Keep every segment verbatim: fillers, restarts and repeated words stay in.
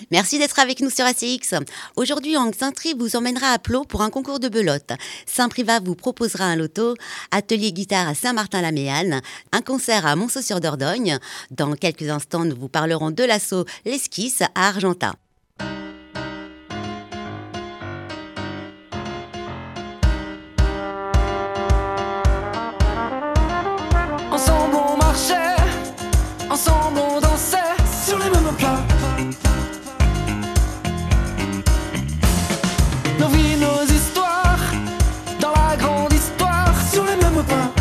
Merci d'être avec nous sur A C X. Aujourd'hui, Ang Saint-Tri vous emmènera à Plot pour un concours de belote. Saint-Privat vous proposera un loto, atelier guitare à Saint-Martin-la-Méanne, un concert à Montceau-sur-Dordogne. Dans quelques instants, nous vous parlerons de l'assaut L'Esquisse à Argentat. Ensemble on marchait, ensemble on dansait sur les mêmes pas. Nos vies, nos histoires, dans la grande histoire, sur les mêmes pas.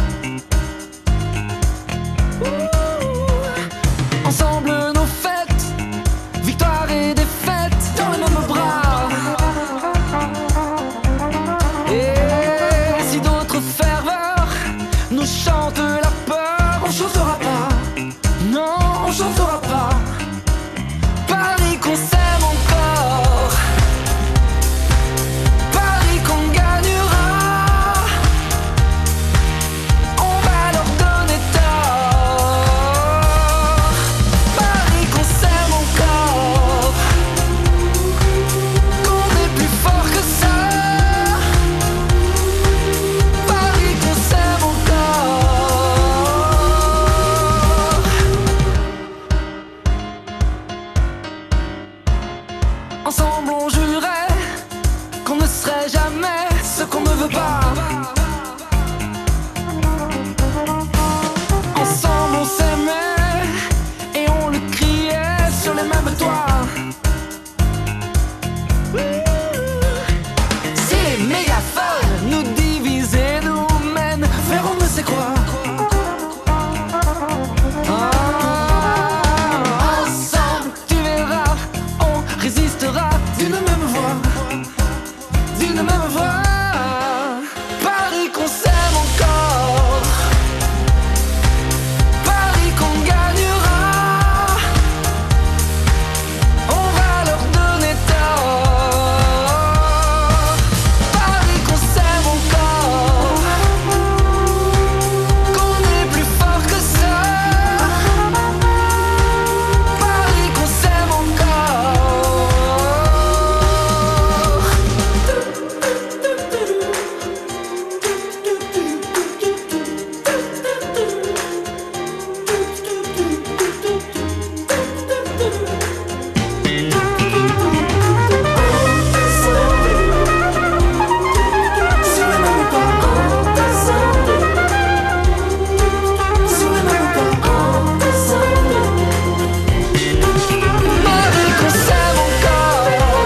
Ouh. Ensemble nos fêtes, victoire et défaite, dans les mêmes bras. Et si d'autres ferveurs nous chantent la peur, on chantera pas, non, on chantera pas. Paris qu'on s'aime encore, Paris qu'on gagnera, on va leur donner tort. Paris qu'on s'aime encore, qu'on est plus fort que ça. Paris qu'on s'aime encore. Ensemble on jurait qu'on ne serait jamais ce qu'on ne veut pas. Ensemble on s'aimait et on le criait sur les mêmes toits. Si les mégaphones nous divisent et nous mènent vers on ne sait quoi. Ah, ensemble, tu verras, on résistera d'une même voix, d'une même voix. Paris qu'on s'aime encore, Paris qu'on gagnera, on va leur donner tort. Paris qu'on s'aime encore, qu'on est plus fort que ça. Paris qu'on s'aime sur les mêmes pas, sur les mêmes pas. Paris qu'on s'aime encore,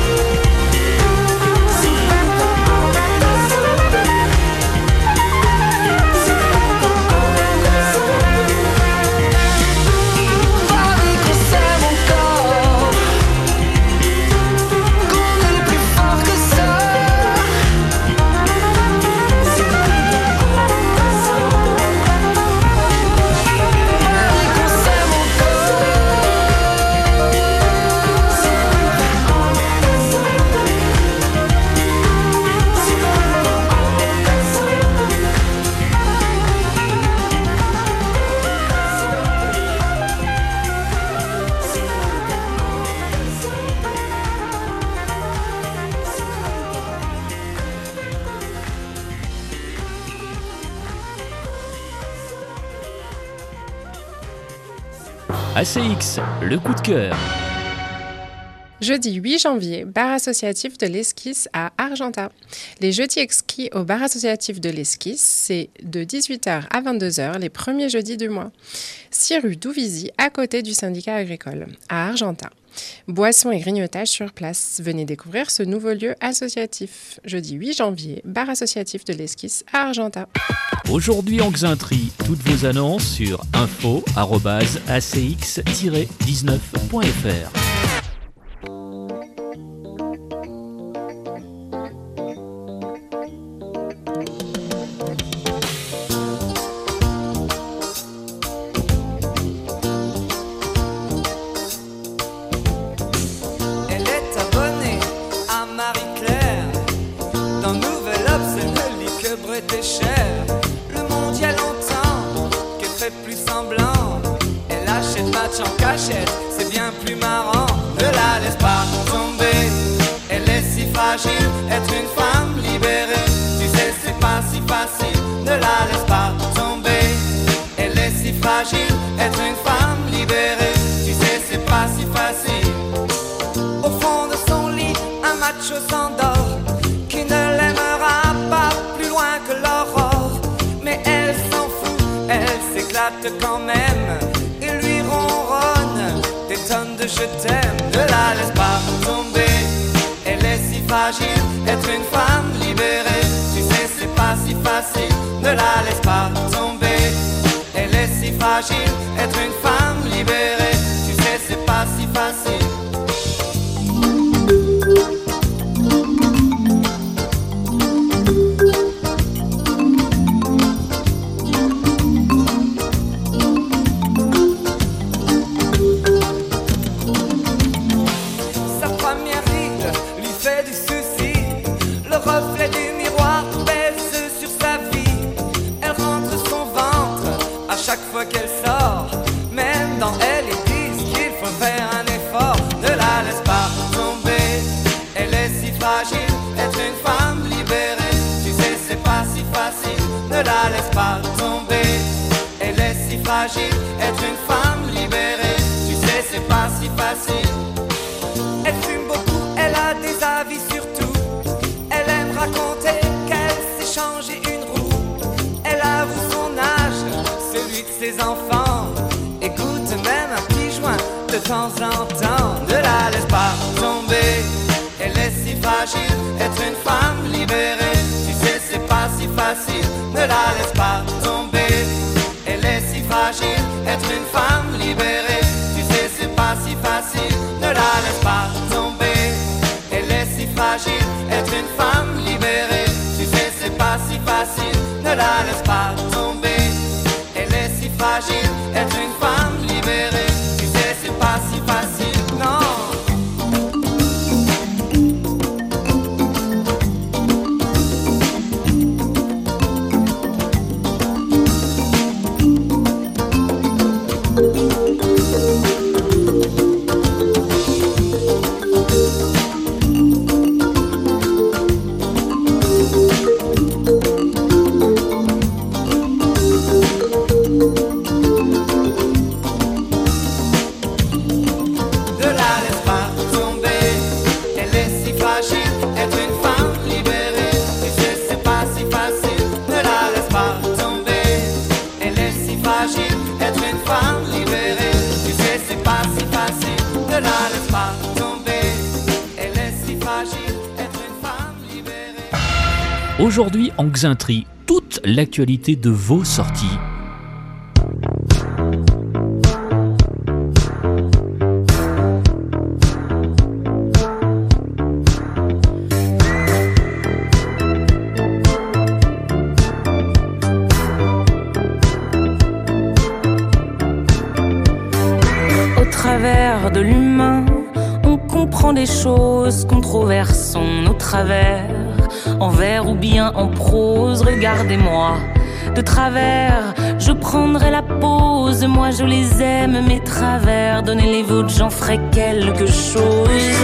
Paris qu'on s'aime encore, qu'on est plus fort que ça. Paris qu'on s'aime A C X, le coup de cœur. Jeudi huit janvier, bar associatif de l'Esquisse à Argentat. Les jeudis exquis au bar associatif de l'Esquisse, c'est de dix-huit heures à vingt-deux heures les premiers jeudis du mois. six rue Douvizy, à côté du syndicat agricole, à Argentat. Boissons et grignotages sur place. Venez découvrir ce nouveau lieu associatif. Jeudi huit janvier, bar associatif de l'Esquisse à Argentat. Aujourd'hui en Xaintri, toutes vos annonces sur info arobase a c x tiret dix-neuf point f r. Elle est abonnée à Marie-Claire. Dans Nouvel Obs, elle ne lit que Bretécher. Le monde y a longtemps qu'elle fait plus semblant. Elle achète match en cachette, c'est bien plus marrant. fragile, être une femme libérée. Tu sais, c'est pas si facile, ne la laisse pas tomber. Elle est si fragile, être une femme libérée. Tu sais, c'est pas si facile. Au fond de son lit, un macho s'endort, qui ne l'aimera pas plus loin que l'aurore. Mais elle s'en fout, elle s'éclate quand même. Il lui ronronne des tonnes de je t'aime. Ne la laisse pas tomber, elle est si fragile, être une femme libérée. Tu sais, c'est pas si facile, ne la laisse pas tomber. Elle est si fragile, être une femme libérée. Tu sais, c'est pas si facile. Qu'elle sort, même dans elle ils disent qu'il faut faire un effort. Ne la laisse pas tomber, elle est si fragile, être une femme libérée. Tu sais, c'est pas si facile, ne la laisse pas tomber. Elle est si fragile, être une femme libérée. Tu sais, c'est pas si facile. Elle fume beaucoup, elle a des avis sur tout. Elle aime raconter qu'elle s'est changé une roue. Elle avoue son âge, celui de ses enfants, écoute même un petit joint de temps en temps. Ne la laisse pas tomber, elle est si fragile, être une femme libérée. Tu sais, c'est pas si facile, ne la laisse pas tomber. Elle est si fragile, être une femme libérée. Tu sais, c'est pas si facile, ne la laisse pas tomber. Elle est si fragile, être une femme libérée. Tu sais, c'est pas si facile, ne la laisse pas tomber. Elle est si fragile, être une femme libérée. Tu sais, c'est pas si facile, non. Aujourd'hui en Xaintree, toute l'actualité de vos sorties. Au travers de l'humain, on comprend des choses qu'on traversons au travers. En vers ou bien en prose, regardez-moi de travers, je prendrai la pause. Moi je les aime, mes travers. Donnez les vôtres, j'en ferai quelque chose.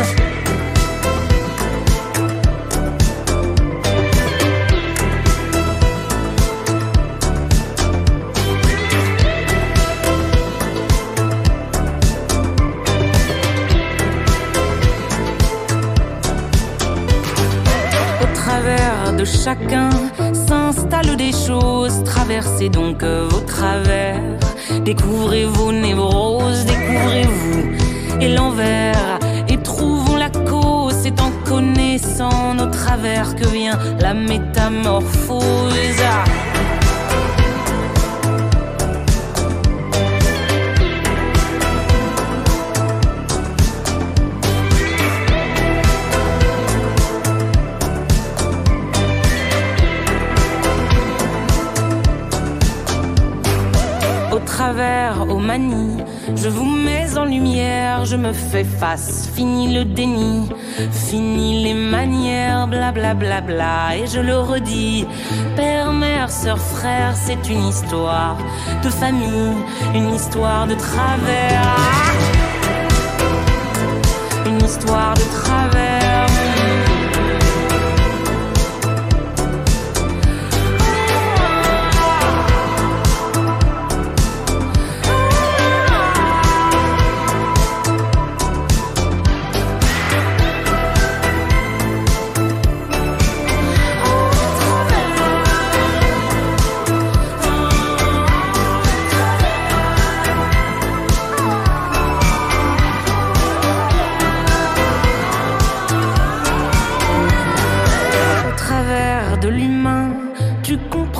De chacun s'installent des choses. Traversez donc vos travers. Découvrez vos névroses, découvrez-vous et l'envers. Et trouvons la cause, c'est en connaissant nos travers que vient la métamorphose. Aux manies, je vous mets en lumière, je me fais face, fini le déni, fini les manières, blablabla bla bla bla. Et je le redis, père, mère, sœur, frère, c'est une histoire de famille, une histoire de travers, une histoire de travers.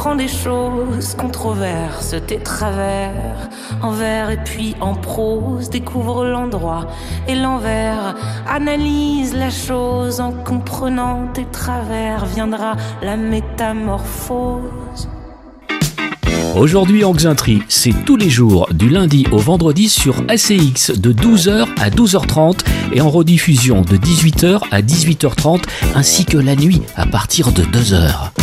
comprend des choses, controverses, tes travers. En vers et puis en prose, découvre l'endroit et l'envers. Analyse la chose, en comprenant tes travers, viendra la métamorphose. Aujourd'hui en Xaintree, c'est tous les jours du lundi au vendredi sur A C X de douze heures à douze heures trente et en rediffusion de dix-huit heures à dix-huit heures trente ainsi que la nuit à partir de deux heures.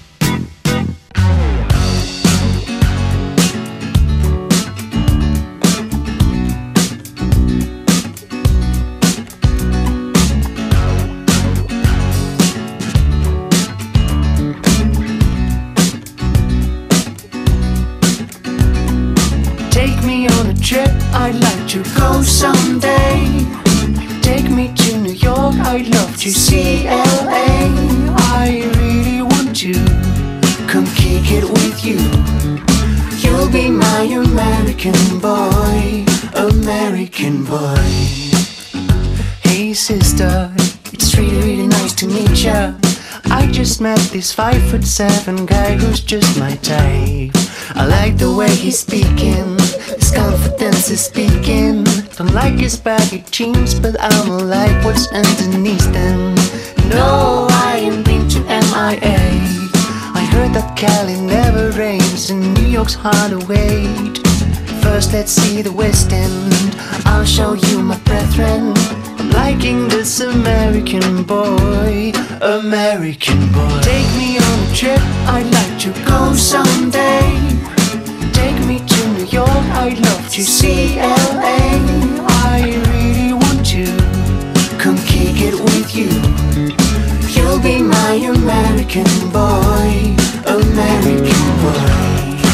I'd like to go someday. Take me to New York, I'd love to see L A. I really want to come kick it with you. You'll be my American boy, American boy. Hey sister, it's really really nice to meet ya. I just met this five foot seven guy who's just my type. I like the way he's speaking, his confidence is speaking. Don't like his baggy jeans, but I'ma like what's underneath them. No, I ain't been to M I A. I heard that Cali never rains and New York's hard to wait. First let's see the West End, I'll show you my brethren. I'm liking this American boy, American boy. Take me on a trip, I'd like to go someday. Take me to New York, I'd love to see L A. I really want to come kick it with you. You'll be my American boy, American boy.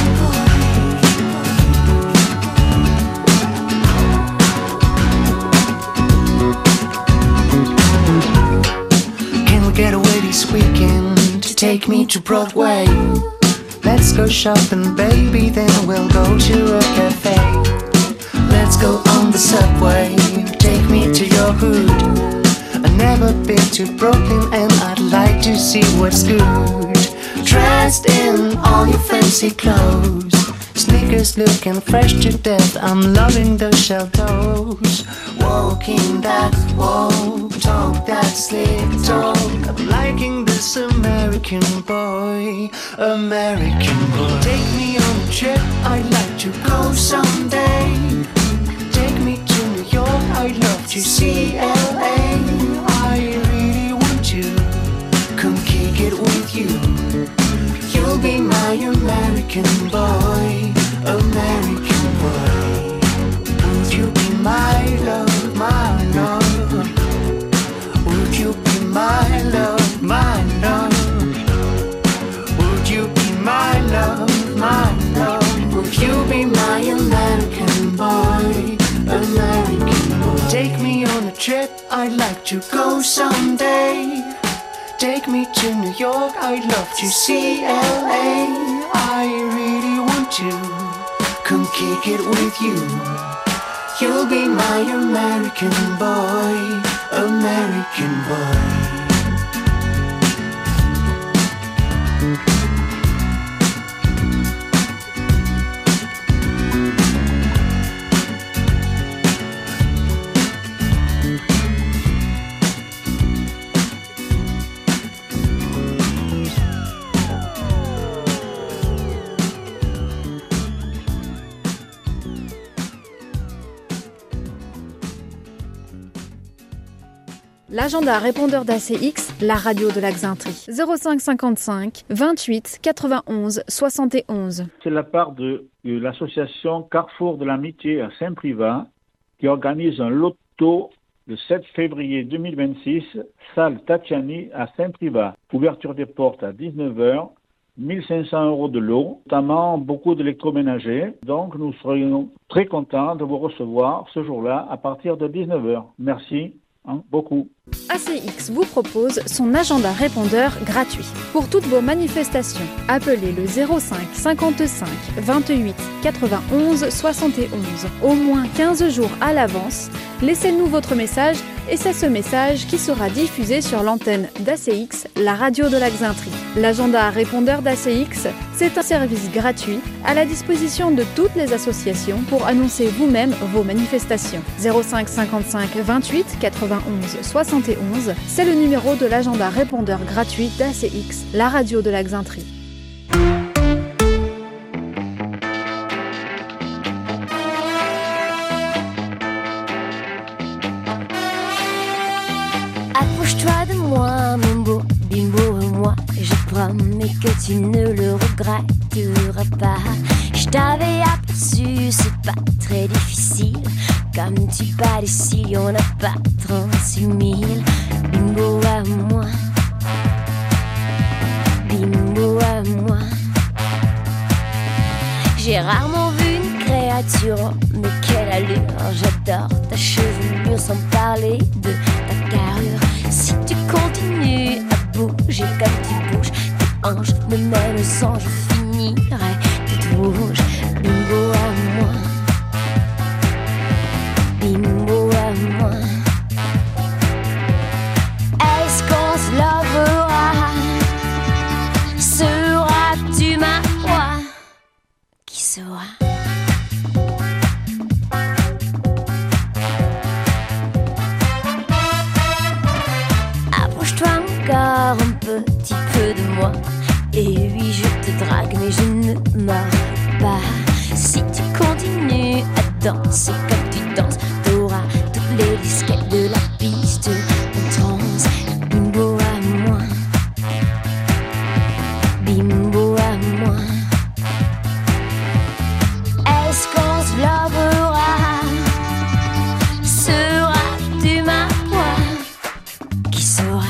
Get away this weekend to take me to Broadway. Let's go shopping, baby, then we'll go to a cafe. Let's go on the subway, take me to your hood. I've never been to Brooklyn and I'd like to see what's good. Dressed in all your fancy clothes, sneakers looking fresh to death, I'm loving those shell toes. Walking that walk, talk that slick talk, I'm liking this American boy, American boy. Take me on a trip, I'd like to go someday. Take me to New York, I'd love to see L A. I really want to come kick it with you. You'll be my American boy, American boy. Would you be my love, my love? Would you be my love, my love? Would you be my love, my love? Would you be my American boy, American boy? Take me on a trip, I'd like to go someday. Take me to New York, I'd love to see L A. I really want to come kick it with you. You'll be my American boy, American boy. L'agenda répondeur d'A C X, la radio de la Xaintree. zéro cinq cinquante-cinq vingt-huit quatre-vingt-onze soixante et onze. C'est la part de, de l'association Carrefour de l'Amitié à Saint-Privat qui organise un loto le sept février deux mille vingt-six, salle Tatiani à Saint-Privat. Ouverture des portes à dix-neuf heures, mille cinq cents euros de lot, notamment beaucoup d'électroménagers. Donc nous serions très contents de vous recevoir ce jour-là à partir de dix-neuf heures. Merci. Hein, beaucoup. A C X vous propose son agenda répondeur gratuit. Pour toutes vos manifestations, appelez le zéro cinq cinquante-cinq vingt-huit quatre-vingt-onze soixante et onze au moins quinze jours à l'avance. Laissez-nous votre message Et c'est ce message qui sera diffusé sur l'antenne d'A C X, la radio de la Xaintrie. L'agenda répondeur d'A C X, c'est un service gratuit à la disposition de toutes les associations pour annoncer vous-même vos manifestations. zéro cinq cinquante-cinq vingt-huit quatre-vingt-onze soixante et onze, c'est le numéro de l'agenda répondeur gratuit d'A C X, la radio de la Xaintrie. Approche-toi de moi, mon beau bimbo, moi je promets que tu ne le regretteras pas. Je t'avais aperçu, c'est pas très difficile. Comme tu pars d'ici, on n'a pas trente-six mille. Bimbo à moi, bimbo à moi. J'ai rarement vu une créature, mais quelle allure. J'adore ta chevelure, sans parler de ta carrure. Si tu continues à bouger comme tu bouges, tes hanches me mènent au sang, je finirai toute rouge. Bimbo à moi, bimbo à moi. Est-ce qu'on se lovera? Seras-tu ma proie? Qui saura? Un petit peu de moi. Et oui, je te drague, mais je ne mords pas. Si tu continues à danser comme tu danses, t'auras toutes les disquettes de la piste en transe. Bimbo à moi, bimbo à moi. Est-ce qu'on se lovera? Seras-tu ma proie? Qui saura?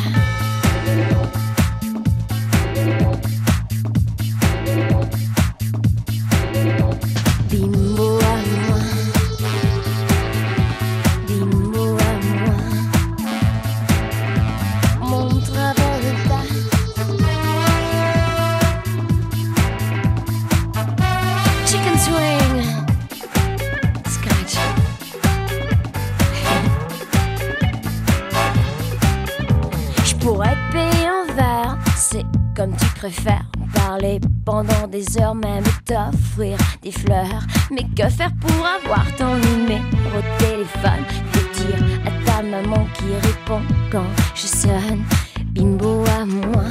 Comme tu préfères parler pendant des heures, même t'offrir des fleurs. Mais que faire pour avoir ton numéro de téléphone? Que dire à ta maman qui répond quand je sonne? Bimbo à moi,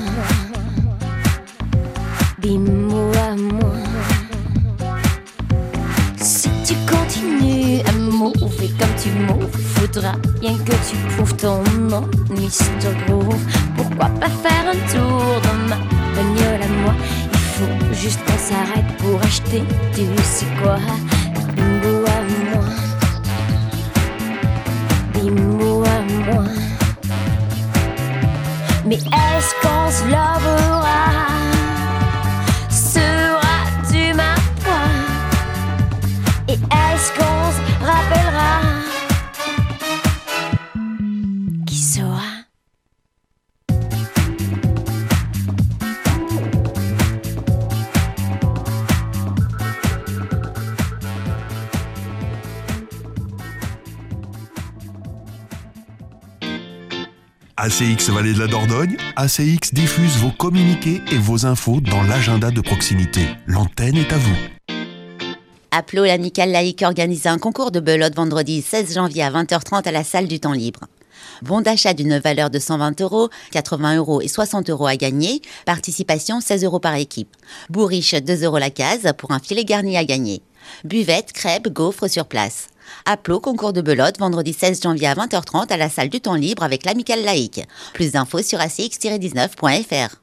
bimbo à moi. Si tu continues à mouver comme tu mouves, faudra bien que tu prouves ton nom, mister Groove. Pourquoi pas faire un tour dans ma bagnole à moi? Il faut juste qu'on s'arrête pour acheter tu sais quoi. Bimbo à moi, bimbo à moi. Mais est-ce qu'on se lovera? Seras-tu ma proie? Et est-ce qu'on se rappellera? Qui saura? A C X Vallée de la Dordogne, A C X diffuse vos communiqués et vos infos dans l'agenda de proximité. L'antenne est à vous. Aplo, l'amicale laïque, organise un concours de belote vendredi seize janvier à vingt heures trente à la salle du temps libre. Bon d'achat d'une valeur de cent vingt euros, quatre-vingts euros et soixante euros à gagner. Participation seize euros par équipe. Bourriche deux euros la case pour un filet garni à gagner. Buvette, crêpes, gaufres sur place. Aplo, concours de belote, vendredi seize janvier à vingt heures trente à la salle du temps libre avec l'amicale laïque. Plus d'infos sur a c x tiret dix-neuf point f r.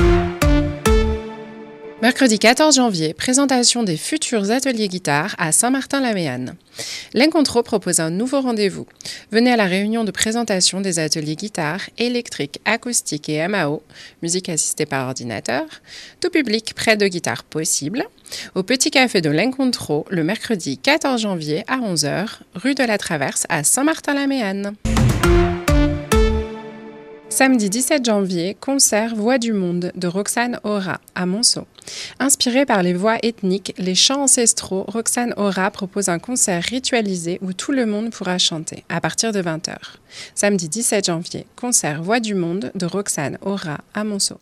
Mercredi quatorze janvier, présentation des futurs ateliers guitare à Saint-Martin-la-Méanne. L'Encontro propose un nouveau rendez-vous. Venez à la réunion de présentation des ateliers guitare, électrique, acoustique et M A O, musique assistée par ordinateur, tout public prêt de guitare possible, au Petit Café de l'Encontro le mercredi quatorze janvier à onze heures, rue de la Traverse à Saint-Martin-la-Méanne. Samedi dix-sept janvier, concert Voix du Monde de Roxane Aura à Monceau. Inspirée par les voix ethniques, les chants ancestraux, Roxane Aura propose un concert ritualisé où tout le monde pourra chanter à partir de vingt heures. Samedi dix-sept janvier, concert Voix du Monde de Roxane Aura à Monceau.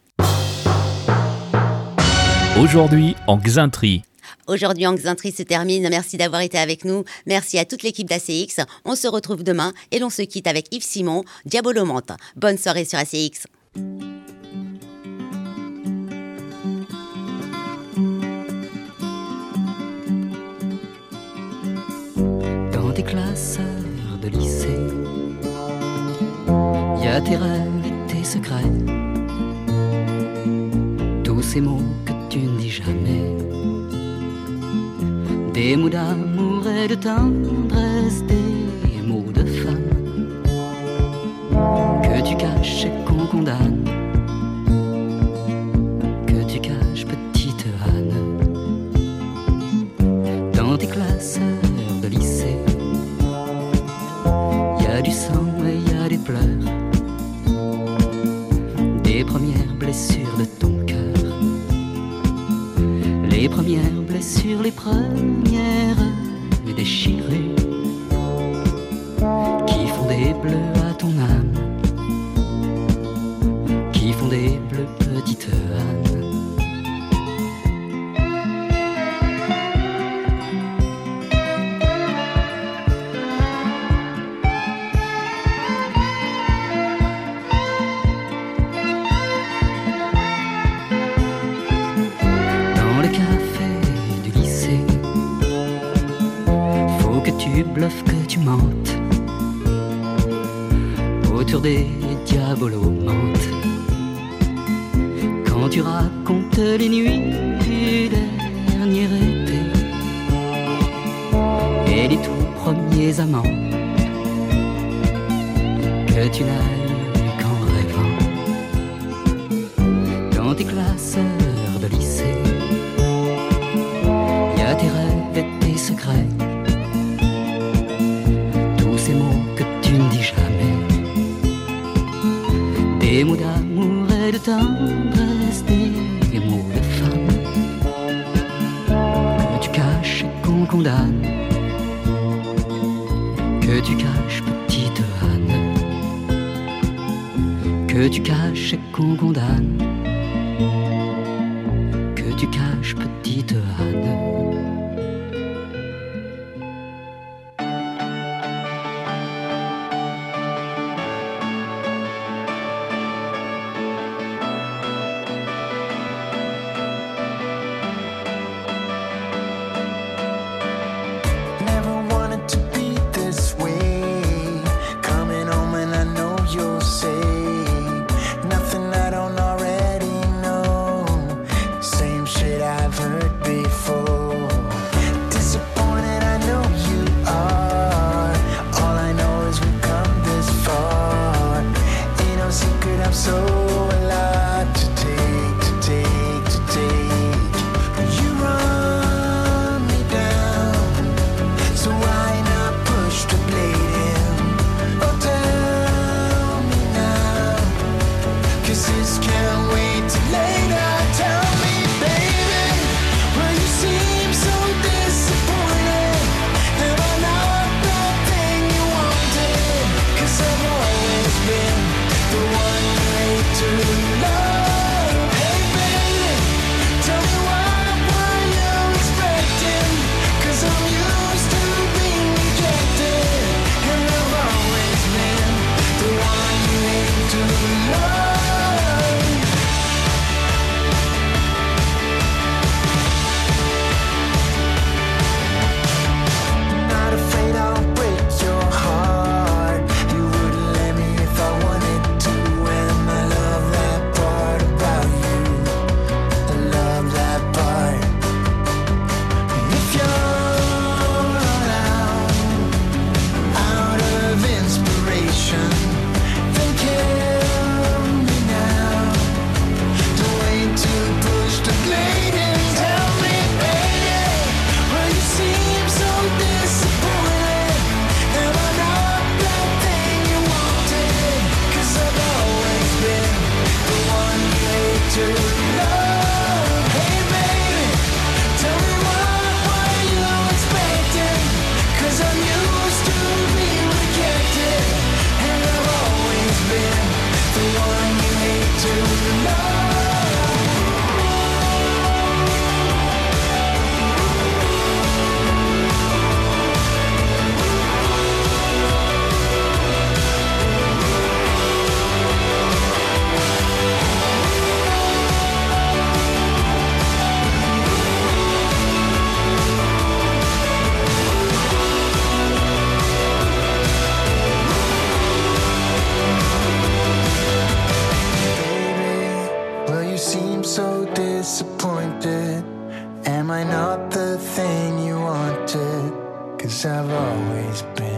Aujourd'hui en Xaintree. Aujourd'hui, en Xaintree se termine. Merci d'avoir été avec nous. Merci à toute l'équipe d'A C X. On se retrouve demain et l'on se quitte avec Yves Simon, Diabolomante. Bonne soirée sur A C X. Dans tes classeurs de lycée, y a tes rêves et tes secrets, tous ces mots que tu ne dis jamais. Des mots d'amour et de tendresse, des mots de femme que tu caches et qu'on condamne, que tu caches, petite Anne. Dans tes classeurs de lycée, y a du sang et y a des pleurs, des premières blessures de ton cœur. Les premières blessures, les premières déchirées qui font des bleus à ton âme, qui font des bleus, petite Anne. Tu bluffes, que tu mentes autour des diabolomantes. Quand tu racontes les nuits du dernier été et les tout premiers amants que tu n'as eu qu'en rêvant. Dans tes classeurs de lycée, y a tes rêves et tes secrets, ces mots que tu ne dis jamais, des mots d'amour et de tendresse, des mots de femme que tu caches et qu'on condamne, que tu caches, petite Anne, que tu caches et qu'on condamne, que tu caches, petite Anne. That seem so disappointed. Am I not the thing you wanted? 'Cause I've always been